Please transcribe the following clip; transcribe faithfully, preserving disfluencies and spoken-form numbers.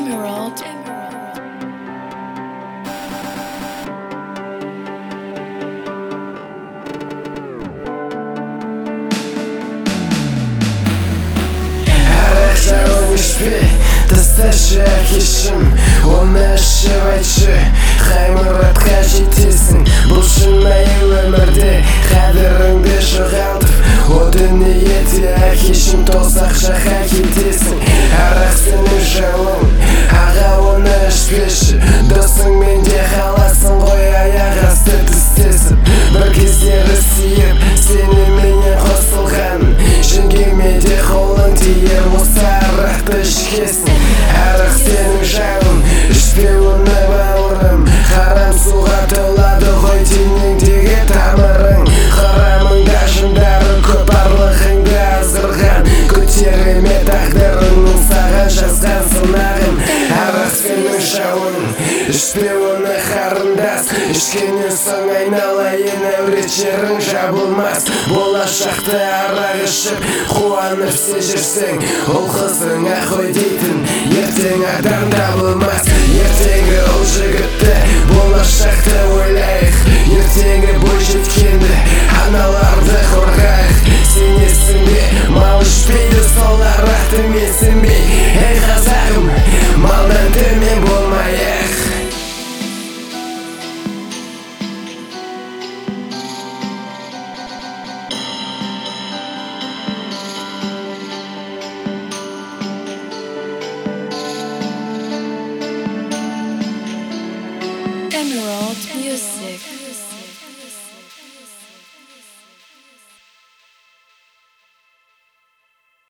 Emerald. Тасташы кешім, оны ішіп айтшы, қай мұратқа жетесің. Бұл шынайы өмірде қадіріңді жоғалтып, о дүниеде әкешім тозақ жаққа кетесің. Арақ сенің жалың, аға оны ішпеші, досыңмен де қаласың ғой аяқ асты тістесіп. Бір кездері сүйіп, сені менен қосылған, жеңгеме де қолың тиер, осы арақты ішкесің. Арақ сенің жағың, ішпе оны бауырым, харам суға толады ғой денеңдегі тамырың. Құрамыңда жындары көп, барлығыңды азырған, көтерілме тағдырыңның саған жазған сынағын. Арақ сенің жауың, ішпе оны қарындас, ішкеннен соң айналайын әурет жерің жабылмас. Болашақты арақ ішіп қуанып сен жүрсең, ол қызың ақой дейтін ертең адам табылмас. Ертеңгі ол жігітті, болашақты ойлайық, ертеңгі бой жеткенді аналарды қорғайық. Сенесің бе